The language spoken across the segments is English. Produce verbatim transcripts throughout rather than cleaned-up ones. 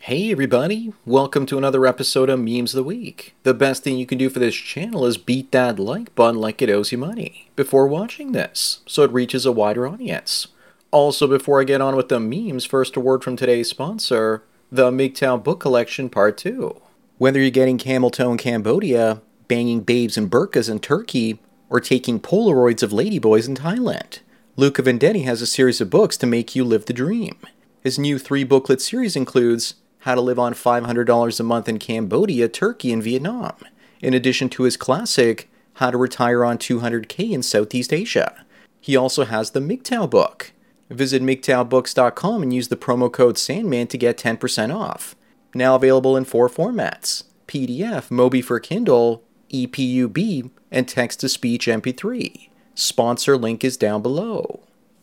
Hey everybody, welcome to another episode of Memes of the Week. The best thing you can do for this channel is beat that like button like it owes you money before watching this, so it reaches a wider audience. Also, before I get on with the memes, first a word from today's sponsor, the M G T O W Book Collection Part two. Whether you're getting camel toe in Cambodia, banging babes in burqas in Turkey, or taking Polaroids of ladyboys in Thailand, Luca Vendetti has a series of books to make you live the dream. His new three-booklet series includes How to Live on five hundred dollars a Month in Cambodia, Turkey, and Vietnam, in addition to his classic, How to Retire on two hundred K in Southeast Asia. He also has the M G T O W book. Visit M G T O W books dot com and use the promo code Sandman to get ten percent off. Now available in four formats: P D F, Mobi for Kindle, E P U B, and text-to-speech M P three. Sponsor link is down below.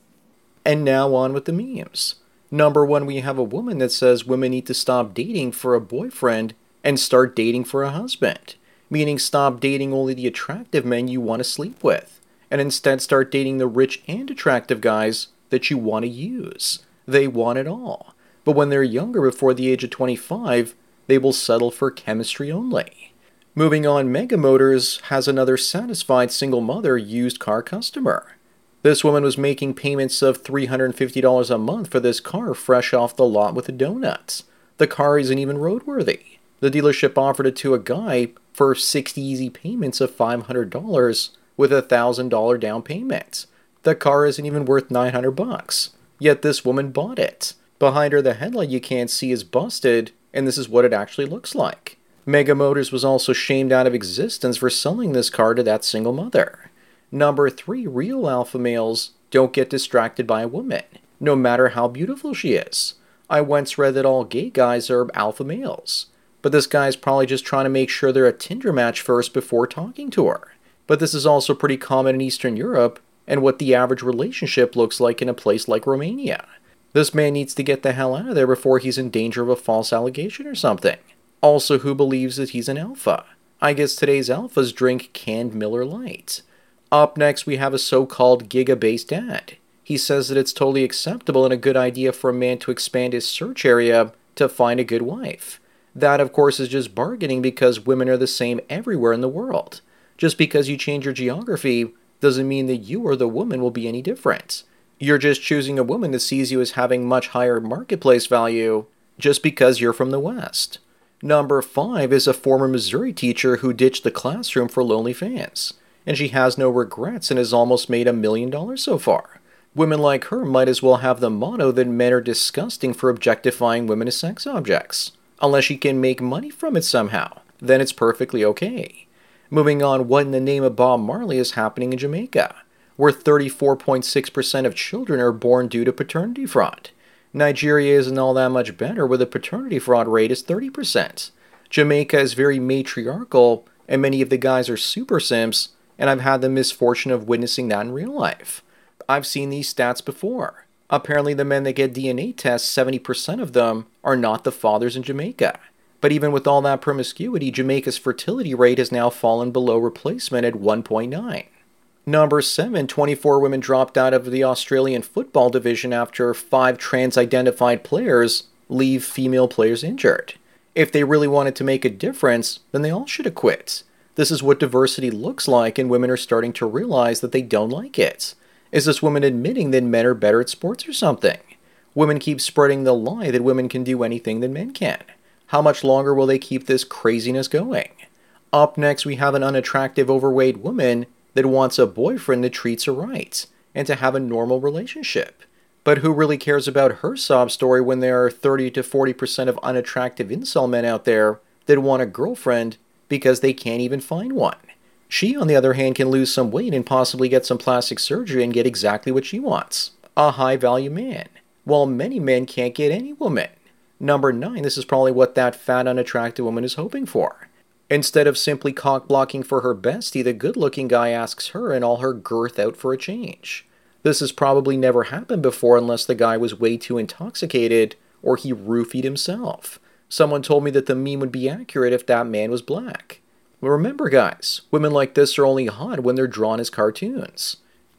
And now on with the memes. Number one, we have a woman that says women need to stop dating for a boyfriend and start dating for a husband. Meaning stop dating only the attractive men you want to sleep with, and instead start dating the rich and attractive guys that you want to use. They want it all. But when they're younger, before the age of twenty-five, they will settle for chemistry only. Moving on, Mega Motors has another satisfied single mother used car customer. This woman was making payments of three hundred fifty dollars a month for this car fresh off the lot with the donuts. The car isn't even roadworthy. The dealership offered it to a guy for sixty easy payments of five hundred dollars with a one thousand dollars down payment. The car isn't even worth nine hundred bucks. Yet this woman bought it. Behind her, the headlight you can't see is busted, and this is what it actually looks like. Mega Motors was also shamed out of existence for selling this car to that single mother. Number three, real alpha males don't get distracted by a woman, no matter how beautiful she is. I once read that all gay guys are alpha males, but this guy's probably just trying to make sure they're a Tinder match first before talking to her. But this is also pretty common in Eastern Europe and what the average relationship looks like in a place like Romania. This man needs to get the hell out of there before he's in danger of a false allegation or something. Also, who believes that he's an alpha? I guess today's alphas drink canned Miller Lite. Up next, we have a so-called giga-based dad. He says that it's totally acceptable and a good idea for a man to expand his search area to find a good wife. That, of course, is just bargaining because women are the same everywhere in the world. Just because you change your geography doesn't mean that you or the woman will be any different. You're just choosing a woman that sees you as having much higher marketplace value just because you're from the West. Number five is a former Missouri teacher who ditched the classroom for lonely fans. And she has no regrets and has almost made a million dollars so far. Women like her might as well have the motto that men are disgusting for objectifying women as sex objects. Unless she can make money from it somehow, then it's perfectly okay. Moving on, what in the name of Bob Marley is happening in Jamaica, where thirty-four point six percent of children are born due to paternity fraud. Nigeria isn't all that much better, where the paternity fraud rate is thirty percent. Jamaica is very matriarchal, and many of the guys are super simps, and I've had the misfortune of witnessing that in real life. I've seen these stats before. Apparently the men that get D N A tests, seventy percent of them are not the fathers in Jamaica. But even with all that promiscuity, Jamaica's fertility rate has now fallen below replacement at one point nine. Number seven, twenty-four women dropped out of the Australian football division after five trans-identified players leave female players injured. If they really wanted to make a difference, then they all should have quit. This is what diversity looks like, and women are starting to realize that they don't like it. Is this woman admitting that men are better at sports or something? Women keep spreading the lie that women can do anything that men can. How much longer will they keep this craziness going? Up next, we have an unattractive, overweight woman that wants a boyfriend that treats her right, and to have a normal relationship. But who really cares about her sob story when there are thirty to forty percent of unattractive incel men out there that want a girlfriend because they can't even find one? She, on the other hand, can lose some weight and possibly get some plastic surgery and get exactly what she wants. A high-value man. While many men can't get any woman. Number nine, this is probably what that fat, unattractive woman is hoping for. Instead of simply cock-blocking for her bestie, the good-looking guy asks her and all her girth out for a change. This has probably never happened before unless the guy was way too intoxicated or he roofied himself. Someone told me that the meme would be accurate if that man was black. Well, remember guys, women like this are only hot when they're drawn as cartoons.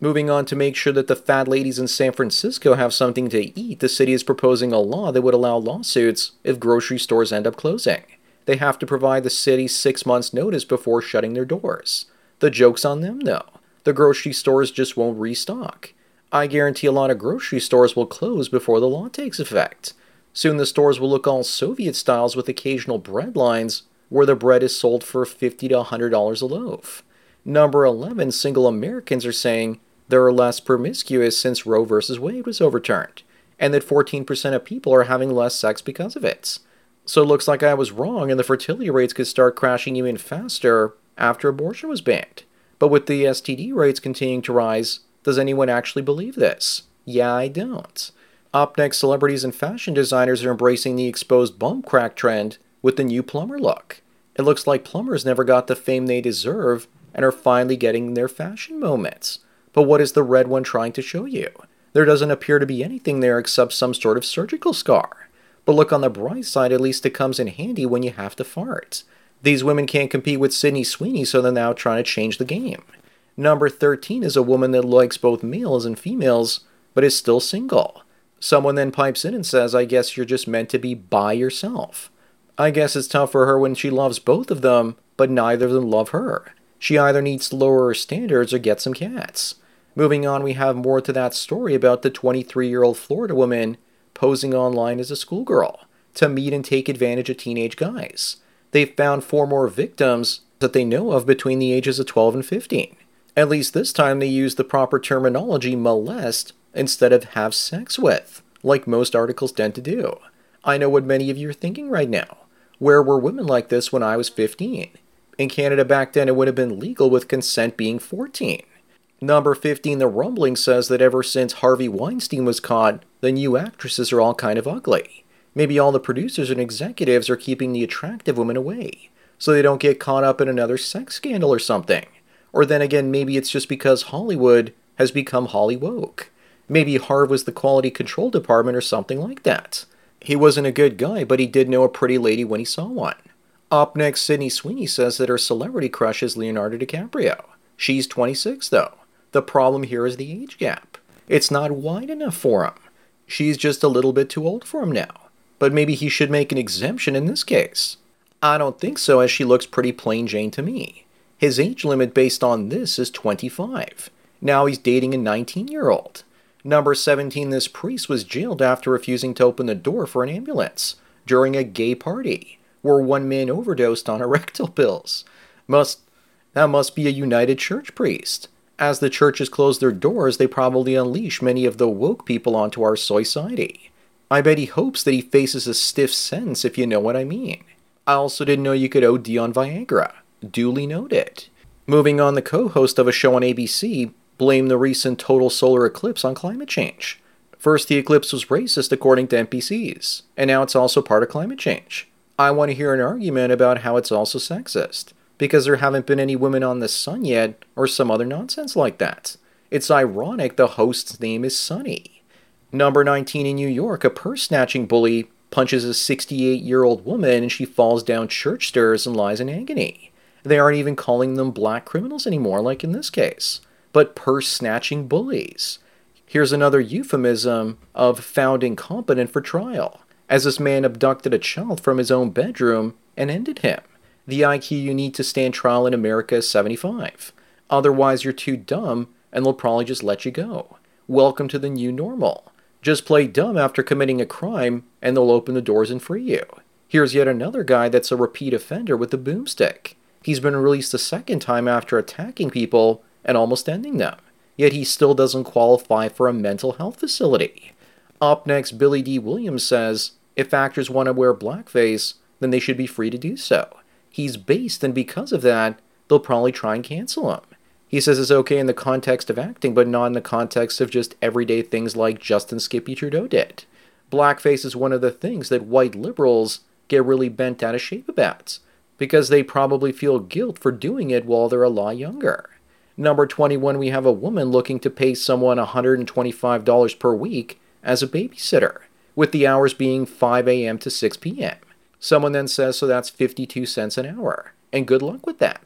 Moving on, to make sure that the fat ladies in San Francisco have something to eat, the city is proposing a law that would allow lawsuits if grocery stores end up closing. They have to provide the city six months' notice before shutting their doors. The joke's on them, though. The grocery stores just won't restock. I guarantee a lot of grocery stores will close before the law takes effect. Soon the stores will look all Soviet styles with occasional bread lines where the bread is sold for fifty to one hundred dollars a loaf. Number eleven, single Americans are saying they're less promiscuous since Roe versus Wade was overturned, and that fourteen percent of people are having less sex because of it. So it looks like I was wrong, and the fertility rates could start crashing even faster after abortion was banned. But with the S T D rates continuing to rise, does anyone actually believe this? Yeah, I don't. Up next, celebrities and fashion designers are embracing the exposed bump crack trend with the new plumber look. It looks like plumbers never got the fame they deserve and are finally getting their fashion moments. But what is the red one trying to show you? There doesn't appear to be anything there except some sort of surgical scar. But look on the bright side, at least it comes in handy when you have to fart. These women can't compete with Sydney Sweeney, so they're now trying to change the game. Number thirteen is a woman that likes both males and females, but is still single. Someone then pipes in and says, I guess you're just meant to be by yourself. I guess it's tough for her when she loves both of them, but neither of them love her. She either needs to lower her standards or get some cats. Moving on, we have more to that story about the twenty-three-year-old Florida woman posing online as a schoolgirl to meet and take advantage of teenage guys. They've found four more victims that they know of between the ages of twelve and fifteen. At least this time they used the proper terminology molest instead of have sex with, like most articles tend to do. I know what many of you are thinking right now. Where were women like this when I was fifteen? In Canada back then it would have been legal with consent being fourteen. Number fifteen, The Rumbling says that ever since Harvey Weinstein was caught, the new actresses are all kind of ugly. Maybe all the producers and executives are keeping the attractive women away, so they don't get caught up in another sex scandal or something. Or then again, maybe it's just because Hollywood has become Holly woke. Maybe Harv was the quality control department or something like that. He wasn't a good guy, but he did know a pretty lady when he saw one. Up next, Sydney Sweeney says that her celebrity crush is Leonardo DiCaprio. She's twenty-six, though. The problem here is the age gap. It's not wide enough for him. She's just a little bit too old for him now. But maybe he should make an exemption in this case. I don't think so, as she looks pretty plain Jane to me. His age limit based on this is twenty-five. Now he's dating a nineteen-year-old. Number seventeen, this priest was jailed after refusing to open the door for an ambulance during a gay party, where one man overdosed on erectile pills. Must, that must be a United Church priest. As the churches close their doors, they probably unleash many of the woke people onto our society. I bet he hopes that he faces a stiff sentence, if you know what I mean. I also didn't know you could O D on Viagra. Duly noted. Moving on, the co-host of a show on A B C blamed the recent total solar eclipse on climate change. First, the eclipse was racist according to N P Cs, and now it's also part of climate change. I want to hear an argument about how it's also sexist, because there haven't been any women on the sun yet, or some other nonsense like that. It's ironic the host's name is Sunny. Number nineteen, in New York, a purse-snatching bully punches a sixty-eight-year-old woman and she falls down church stairs and lies in agony. They aren't even calling them black criminals anymore, like in this case, but purse-snatching bullies. Here's another euphemism of found incompetent for trial, as this man abducted a child from his own bedroom and ended him. The I Q you need to stand trial in America is seventy-five. Otherwise, you're too dumb, and they'll probably just let you go. Welcome to the new normal. Just play dumb after committing a crime, and they'll open the doors and free you. Here's yet another guy that's a repeat offender with a boomstick. He's been released a second time after attacking people and almost ending them. Yet he still doesn't qualify for a mental health facility. Up next, Billy D. Williams says, if actors want to wear blackface, then they should be free to do so. He's based, and because of that, they'll probably try and cancel him. He says it's okay in the context of acting, but not in the context of just everyday things like Justin Skippy Trudeau did. Blackface is one of the things that white liberals get really bent out of shape about, because they probably feel guilt for doing it while they're a lot younger. Number twenty-one, we have a woman looking to pay someone one hundred twenty-five dollars per week as a babysitter, with the hours being five a.m. to six p.m. Someone then says, so that's fifty-two cents an hour, and good luck with that.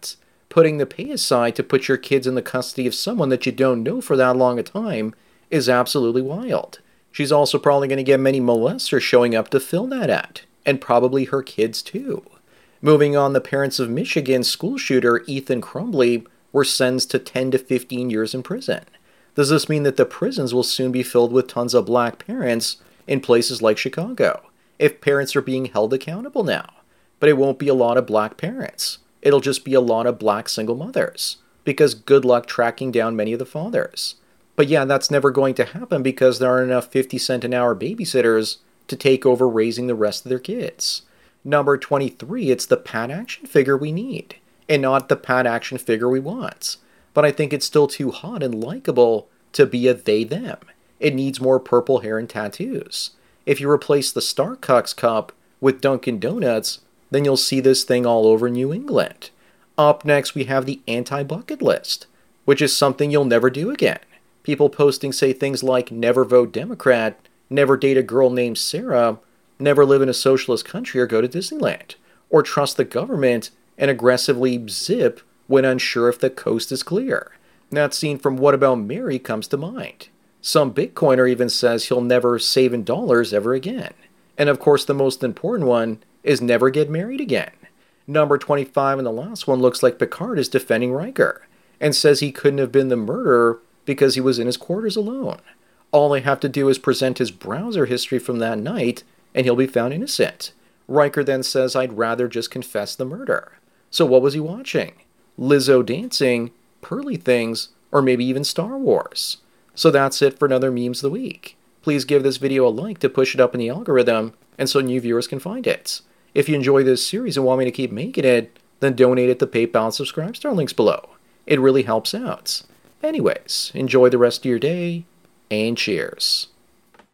Putting the pay aside to put your kids in the custody of someone that you don't know for that long a time is absolutely wild. She's also probably going to get many molesters showing up to fill that at, and probably her kids too. Moving on, the parents of Michigan school shooter Ethan Crumbley were sentenced to ten to fifteen years in prison. Does this mean that the prisons will soon be filled with tons of black parents in places like Chicago, if parents are being held accountable now? But it won't be a lot of black parents. It'll just be a lot of black single mothers, because good luck tracking down many of the fathers. But yeah, that's never going to happen because there aren't enough fifty cent an hour babysitters to take over raising the rest of their kids. Number twenty-three, it's the Pat action figure we need, and not the Pat action figure we want. But I think it's still too hot and likable to be a they-them. It needs more purple hair and tattoos. If you replace the Starbucks cup with Dunkin' Donuts, then you'll see this thing all over New England. Up next, we have the anti-bucket list, which is something you'll never do again. People posting say things like never vote Democrat, never date a girl named Sarah, never live in a socialist country or go to Disneyland, or trust the government and aggressively zip when unsure if the coast is clear. That scene from What About Mary comes to mind. Some Bitcoiner even says he'll never save in dollars ever again. And of course the most important one is never get married again. Number twenty-five and the last one looks like Picard is defending Riker and says he couldn't have been the murderer because he was in his quarters alone. All they have to do is present his browser history from that night and he'll be found innocent. Riker then says, I'd rather just confess the murder. So what was he watching? Lizzo dancing, Pearly Things, or maybe even Star Wars? So that's it for another Memes of the Week. Please give this video a like to push it up in the algorithm and so new viewers can find it. If you enjoy this series and want me to keep making it, then donate at the PayPal and Subscribestar links below. It really helps out. Anyways, enjoy the rest of your day, and cheers.